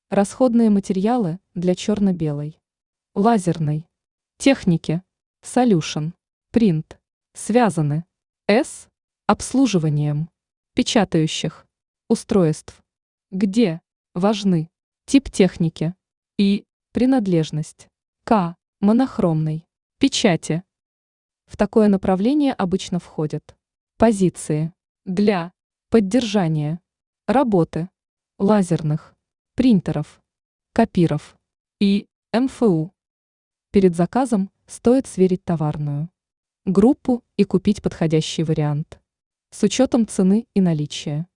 Расходные материалы для черно-белой, лазерной, техники, Solution, принт, связаны, С, обслуживанием, печатающих, устройств, где, важны, тип техники, И, принадлежность, К, монохромной, печати. В такое направление обычно входят позиции для поддержания работы лазерных принтеров, копиров и МФУ. Перед заказом стоит сверить товарную группу и купить подходящий вариант с учетом цены и наличия.